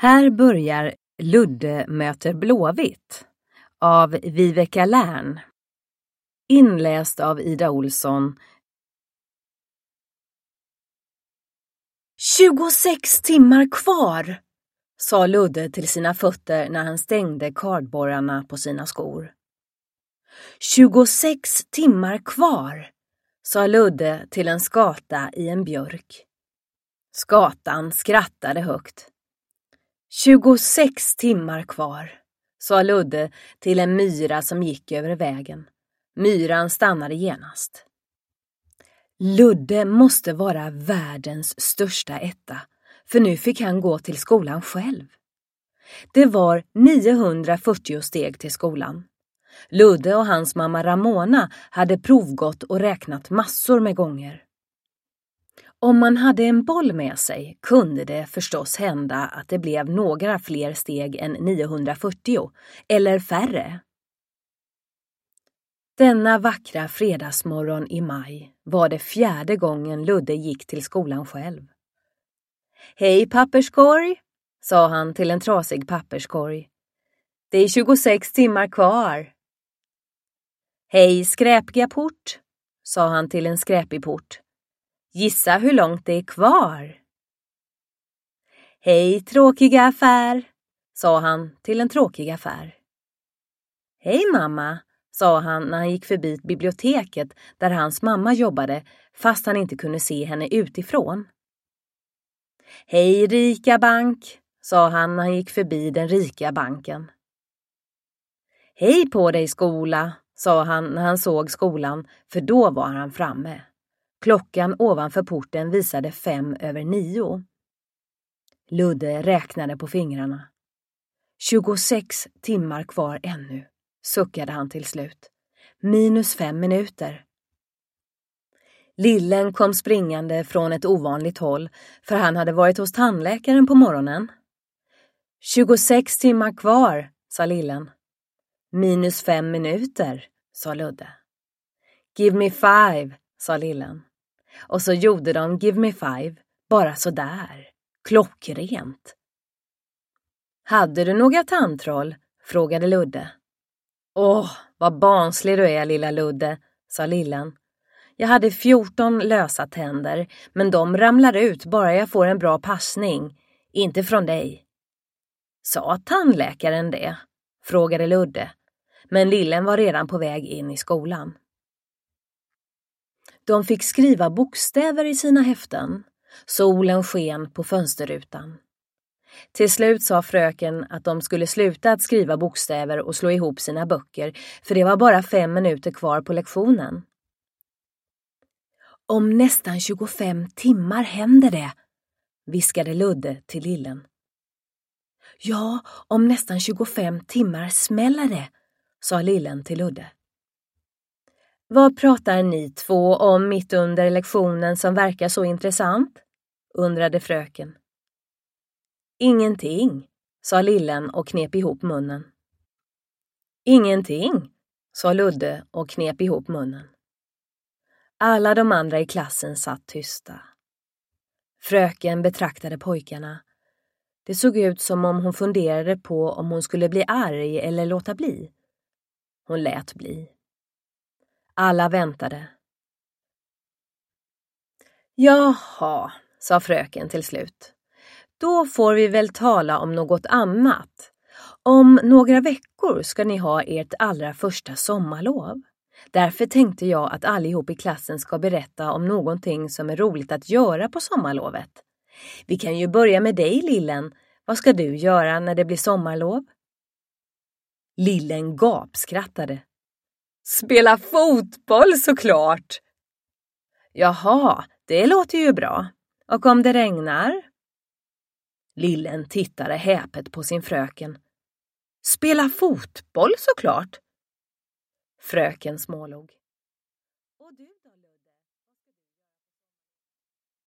Här börjar Ludde möter Blåvitt av Viveka Lärn. Inläst av Ida Olsson. 26 timmar kvar, sa Ludde till sina fötter när han stängde kardborrarna på sina skor. 26 timmar kvar, sa Ludde till en skata i en björk. Skatan skrattade högt. 26 timmar kvar, sa Ludde till en myra som gick över vägen. Myran stannade genast. Ludde måste vara världens största etta, för nu fick han gå till skolan själv. Det var 940 steg till skolan. Ludde och hans mamma Ramona hade provgått och räknat massor med gånger. Om man hade en boll med sig kunde det förstås hända att det blev några fler steg än 940, eller färre. Denna vackra fredagsmorgon i maj var det 4:e gången Ludde gick till skolan själv. Hej papperskorg, sa han till en trasig papperskorg. Det är 26 timmar kvar. Hej skräpiga port, sa han till en skräpig port. Gissa hur långt det är kvar. Hej tråkiga affär, sa han till en tråkig affär. Hej mamma, sa han när han gick förbi biblioteket där hans mamma jobbade, fast han inte kunde se henne utifrån. Hej rika bank, sa han när han gick förbi den rika banken. Hej på dig skola, sa han när han såg skolan, för då var han framme. Klockan ovanför porten visade 9:05. Ludde räknade på fingrarna. 26 timmar kvar ännu, suckade han till slut. -5 minuter. Lillen kom springande från ett ovanligt håll, för han hade varit hos tandläkaren på morgonen. 26 timmar kvar, sa Lillen. -5 minuter, sa Ludde. Give me 5, sa Lillen. Och så gjorde de Give me 5, bara så där, klockrent. Hade du några tandtroll? Frågade Ludde. Åh, vad barnslig du är, lilla Ludde, sa Lillen. Jag hade 14 lösa tänder, men de ramlar ut bara jag får en bra passning, inte från dig. Sa tandläkaren det? Frågade Ludde, men Lillen var redan på väg in i skolan. De fick skriva bokstäver i sina häften. Solen sken på fönsterrutan. Till slut sa fröken att de skulle sluta att skriva bokstäver och slå ihop sina böcker, för det var bara 5 minuter kvar på lektionen. Om nästan 25 timmar händer det, viskade Ludde till Lillen. Ja, om nästan 25 timmar smäller det, sa Lillen till Ludde. Vad pratar ni två om mitt under lektionen som verkar så intressant? Undrade fröken. Ingenting, sa Lillen och knep ihop munnen. Ingenting, sa Ludde och knep ihop munnen. Alla de andra i klassen satt tysta. Fröken betraktade pojkarna. Det såg ut som om hon funderade på om hon skulle bli arg eller låta bli. Hon lät bli. Alla väntade. Jaha, sa fröken till slut. Då får vi väl tala om något annat. Om några veckor ska ni ha ert allra första sommarlov. Därför tänkte jag att allihop i klassen ska berätta om någonting som är roligt att göra på sommarlovet. Vi kan ju börja med dig, Lillen. Vad ska du göra när det blir sommarlov? Lillen gapskrattade. Spela fotboll såklart. Jaha, det låter ju bra. Och om det regnar? Lillen tittade häpet på sin fröken. Spela fotboll såklart. Fröken smålog.